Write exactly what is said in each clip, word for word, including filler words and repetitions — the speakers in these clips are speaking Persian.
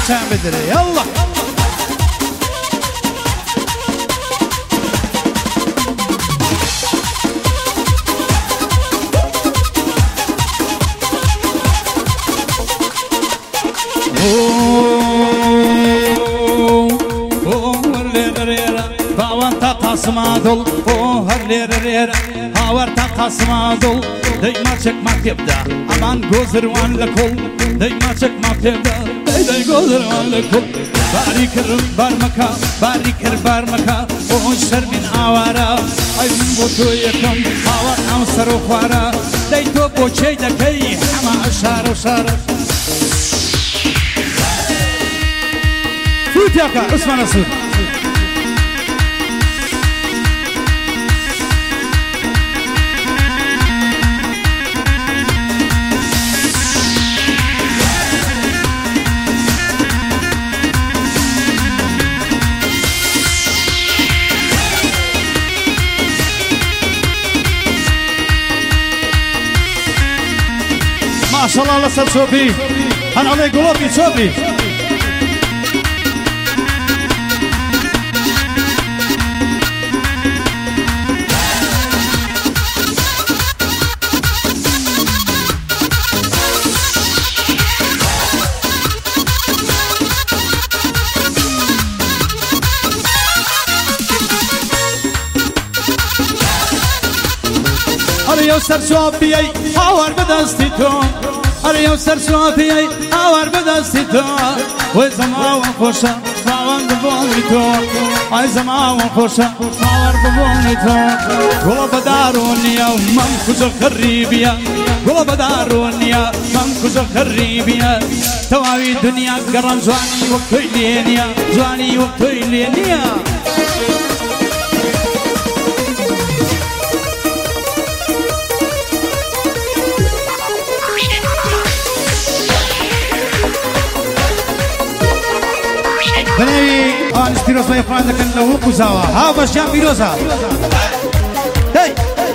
چند بدره یالله قاسمادل او هر لیر لیر هاور تا قاسمادل دیما چک مکتبدا امان گذروان لکل دیما چک مکتبدا دی گذروان لکل باری کر بار مکا باری کر بار مکا او شرمین آوارا ای من بوتو یکم هاور ام سرو خوارا دی تو بوچه دکی همه اشار اشار سود یاکا عثمان سود ما شاء الله لسه صوبي انا علي قلوبي صوبي أريو سر صوبي هاور بدستي تو أريو سر صوبي هاور بدستي تو وزمان خوشا هاور ببوني تو أي زمان خوشا هاور ببوني تو قول بداروني يا من كوز خريبيا قول بداروني يا من كوز خريبيا تواوي دنيا قرن زواني وكيلينيا زواني وكيلينيا بنوي آن استيروس ما يفران لكن لو كوزاوا ها بس جام بيروزا هاي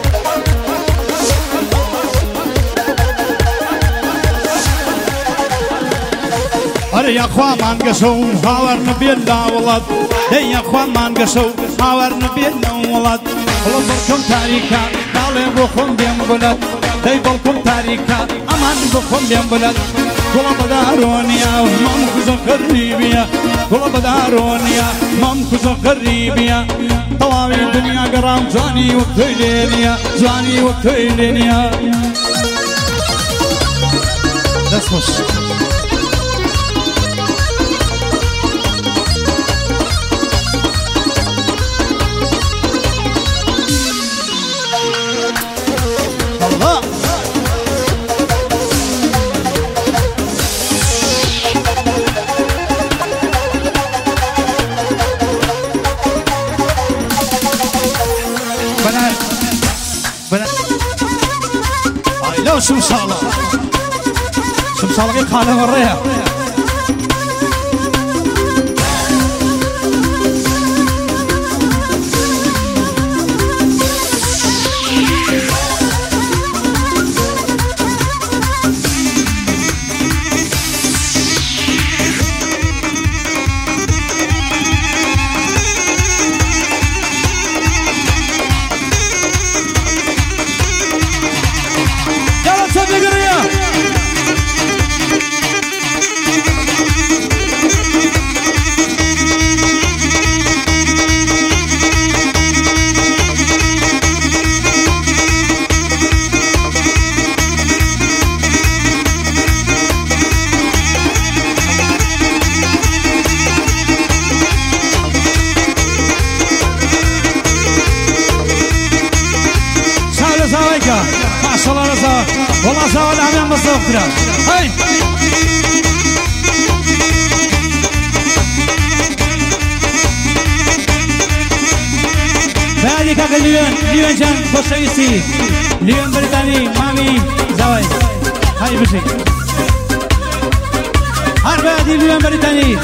أري يا أخوان ما نقشوا هاور نبينا ولد هي يا أخوان ما نقشوا هاور نبينا ولد والله بالكم تاريكا دالي بخون بيم بلد هي بالكم تاريكا أمان بخون بيم بلد قول بدارونيا مام كوز خريبيا قول بدارونيا مام كوز خريبيا طواوي الدنيا قرام زاني وكيلينيا زاني وكيلينيا دسمش الله لو شمسالة شمسالة كي خانة وريها ما شاء الله رزاق والله زاول عميان مصروف كده هاي بعدي كاكا ليون ليون جان خوشويسي ليون بريطاني مامي زاوي هاي بشي هر بعدي ليون بريطاني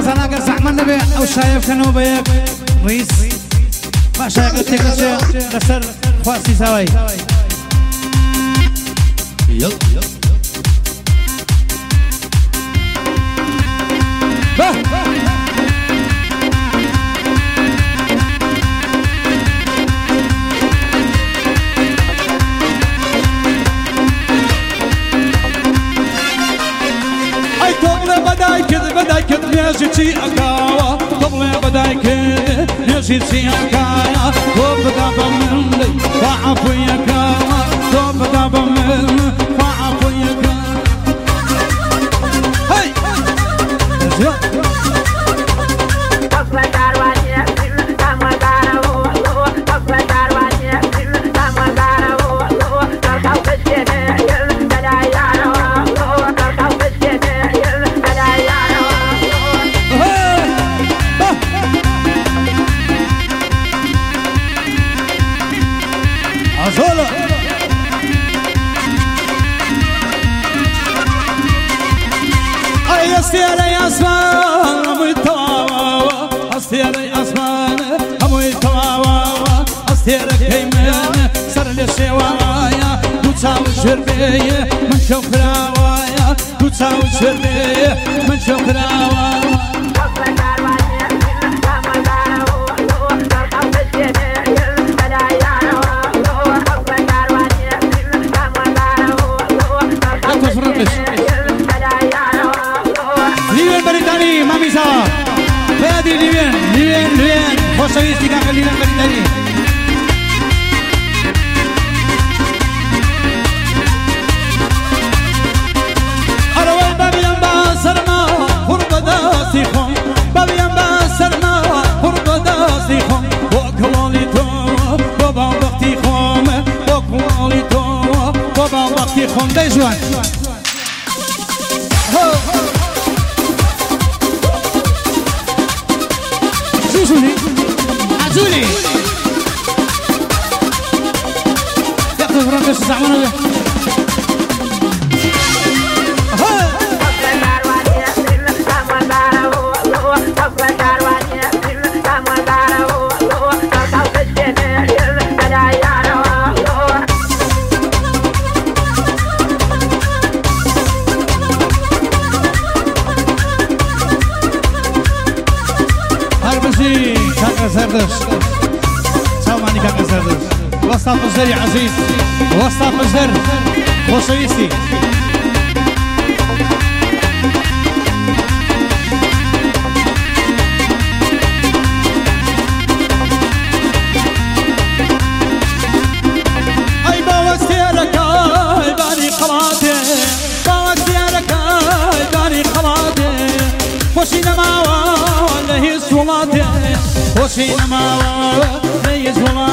بەڕۆزانە ئەگەر زەحمەت نەبێ ئەو شایە بکەنەوە بە یەک ڕیس باشە ئەگەر تێکەچێ لەسەر خواستی ساوای نێژی چی ئەکاوە دڵێ بەدای کرد نێژی چی ئەکایە تۆ بدا بە من با عەفویەکەوە تۆ بدا بە من با عەفویەکە هەی ئەستێرەی ئاسمان هەمووی تەواوە ئەستێرەی ئاسمان هەمووی تەواوە ئەستێرەکەی من سەر لێ شێوایە دوو چاو ژێر بێیە من شەو کراوایە دوو چاو ژێر بێیە من شەو کراوە بادي لوين لوين لوين خوشويستي كاكا لوين بريطاني أروي بابيان باسرنا قرب داسي خون بابيان باسرنا قرب داسي خون وكوالي تو بابا وقتي خون وكوالي تو بابا وقتي خون دايجوان عزولي عزولي ياخذ فرنكش زعمانه به زردش سلامانی کاکا زردش وسط مزدری عزیز وسط مزدر خوشویستی ای باوستیرک ای بانی خلاته باوستیرک ای بانی خلاته خوشی نماوا لهی سولاته خوشی نماوا لهی سولاته